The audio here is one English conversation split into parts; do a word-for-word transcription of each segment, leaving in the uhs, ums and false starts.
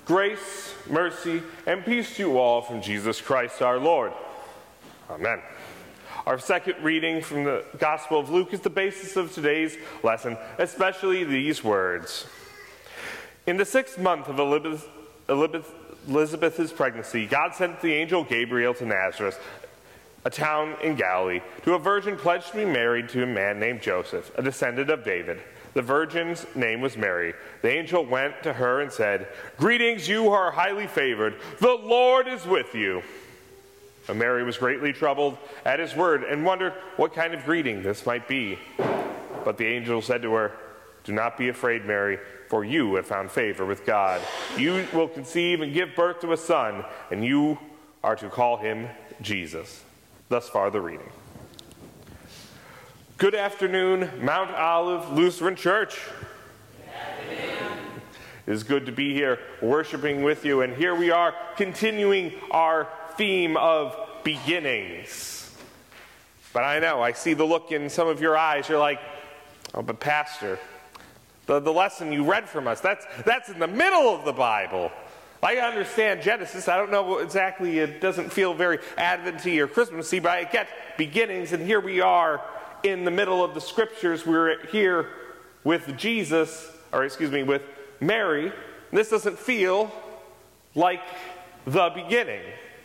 Grace, mercy, and peace to you all from Jesus Christ our Lord. Amen. Our second reading from the Gospel of Luke is the basis of today's lesson, especially these words. In the sixth month of Elizabeth, Elizabeth, Elizabeth's pregnancy, God sent the angel Gabriel to Nazareth, a town in Galilee, to a virgin pledged to be married to a man named Joseph, a descendant of David. The virgin's name was Mary. The angel went to her and said, "Greetings, you are highly favored. The Lord is with you." And Mary was greatly troubled at his word and wondered what kind of greeting this might be. But the angel said to her, "Do not be afraid, Mary, for you have found favor with God. You will conceive and give birth to a son, and you are to call him Jesus." Thus far the reading. Good afternoon, Mount Olive Lutheran Church. Good afternoon. It is good to be here worshiping with you, and here we are continuing our theme of beginnings. But I know, I see the look in some of your eyes. You're like, "Oh, but Pastor, the, the lesson you read from us, that's, that's in the middle of the Bible. I understand Genesis. I don't know exactly, it doesn't feel very Adventy or Christmassy, but I get beginnings, and here we are in the middle of the scriptures. We're here with Jesus, or excuse me, with Mary. This doesn't feel like the beginning,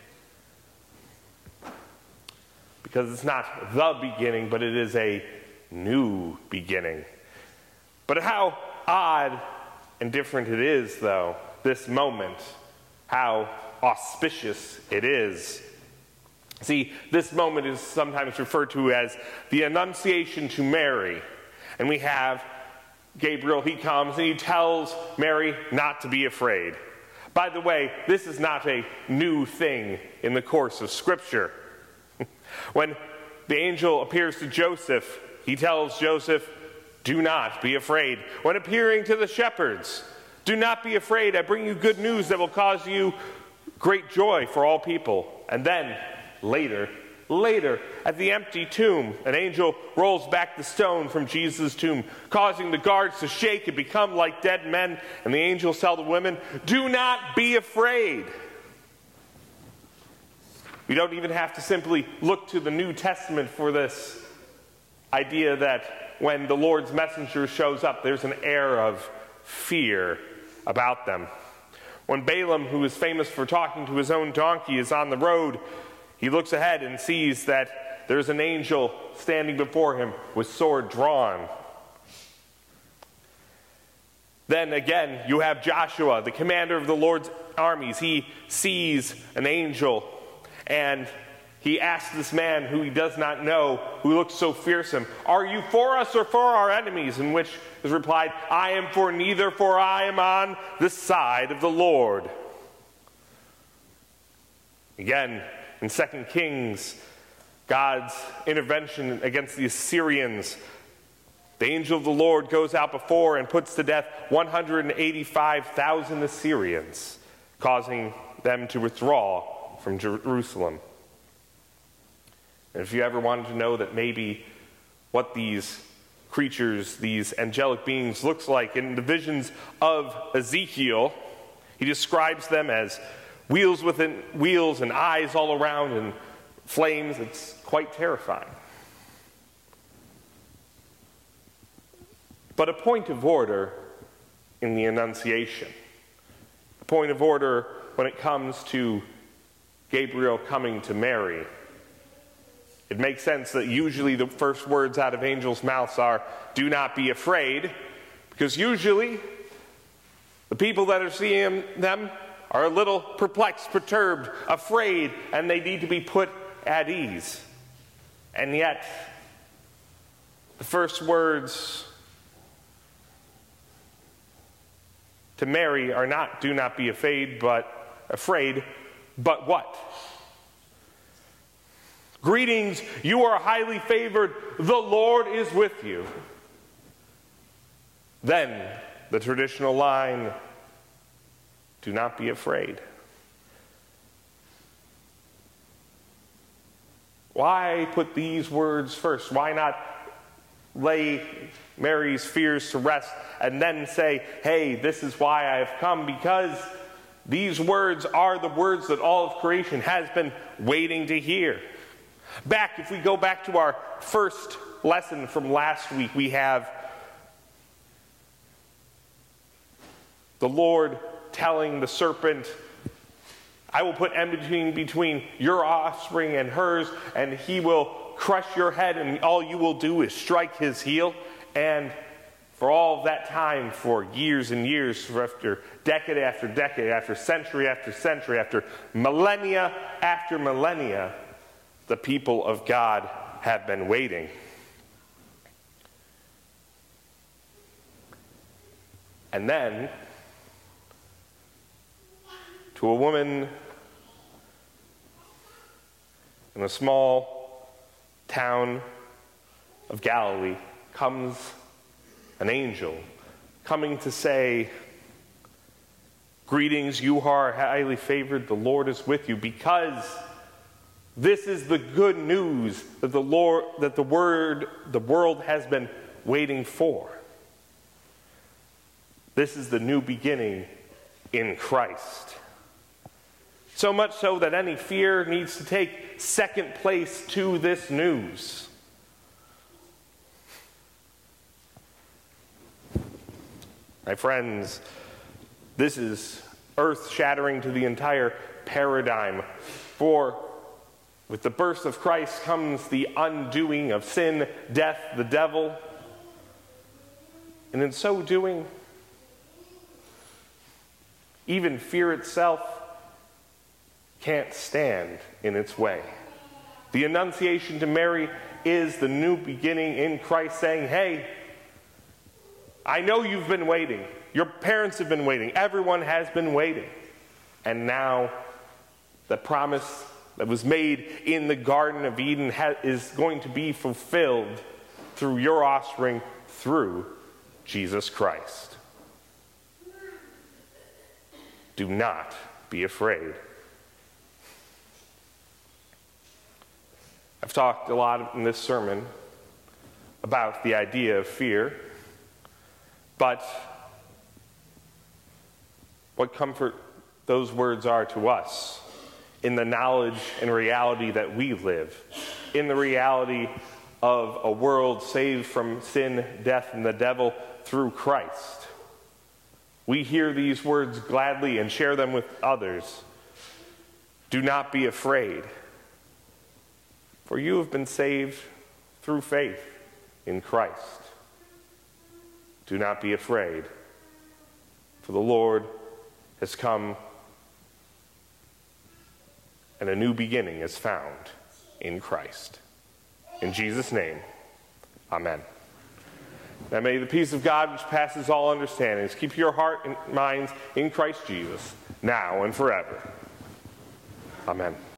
because it's not the beginning, but it is a new beginning. But how odd and different it is, though, this moment, how auspicious it is. See, this moment is sometimes referred to as the Annunciation to Mary. And we have Gabriel, he comes and he tells Mary not to be afraid. By the way, this is not a new thing in the course of Scripture. When the angel appears to Joseph, he tells Joseph, "Do not be afraid." When appearing to the shepherds, "Do not be afraid, I bring you good news that will cause you great joy for all people." And then, later, later, at the empty tomb, an angel rolls back the stone from Jesus' tomb, causing the guards to shake and become like dead men. And the angels tell the women, "Do not be afraid." We don't even have to simply look to the New Testament for this idea that when the Lord's messenger shows up, there's an air of fear about them. When Balaam, who is famous for talking to his own donkey, is on the road, he looks ahead and sees that there's an angel standing before him with sword drawn. Then again, you have Joshua, the commander of the Lord's armies. He sees an angel, and he asks this man who he does not know, who looks so fearsome, "Are you for us or for our enemies?" In which is replied, "I am for neither, for I am on the side of the Lord." Again, in Second Kings, God's intervention against the Assyrians, the angel of the Lord goes out before and puts to death one hundred eighty-five thousand Assyrians, causing them to withdraw from Jerusalem. And if you ever wanted to know that maybe what these creatures, these angelic beings, looks like in the visions of Ezekiel, he describes them as wheels within wheels and eyes all around and flames. It's quite terrifying. But a point of order in the Annunciation, a point of order when it comes to Gabriel coming to Mary. It makes sense that usually the first words out of angels' mouths are, "Do not be afraid," because usually the people that are seeing them are a little perplexed, perturbed, afraid, and they need to be put at ease. And yet, the first words to Mary are not, "Do not be afraid," but afraid, but what? "Greetings, you are highly favored, the Lord is with you." Then, the traditional line, "Do not be afraid." Why put these words first? Why not lay Mary's fears to rest and then say, "Hey, this is why I have come, because These words are the words that all of creation has been waiting to hear. Back, if we go back to our first lesson from last week, we have the Lord telling the serpent, I will put enmity between your offspring and hers, and he will crush your head, and all you will do is strike his heel. And for all of that time, for years and years, for after decade after decade, after century after century, after millennia after millennia, the people of God have been waiting. And then, to a woman in a small town of Galilee comes an angel coming to say, greetings, you are highly favored, the Lord is with you, because this is the good news that the Lord, that the word, the world has been waiting for. This is the new beginning in Christ. So much so that any fear needs to take second place to this news. My friends, this is earth-shattering to the entire paradigm. For with the birth of Christ comes the undoing of sin, death, the devil. And in so doing, even fear itself can't stand in its way. The Annunciation to Mary is the new beginning in Christ, saying, hey, I know you've been waiting. Your parents have been waiting. Everyone has been waiting. And now the promise that was made in the Garden of Eden ha- is going to be fulfilled through your offspring, through Jesus Christ. Do not be afraid. I've talked a lot in this sermon about the idea of fear, but what comfort those words are to us in the knowledge and reality that we live, in the reality of a world saved from sin, death, and the devil through Christ. We hear these words gladly and share them with others. Do not be afraid, for you have been saved through faith in Christ. Do not be afraid, for the Lord has come and a new beginning is found in Christ. In Jesus' name, amen. Now may the peace of God, which passes all understanding, keep your heart and minds in Christ Jesus, now and forever. Amen.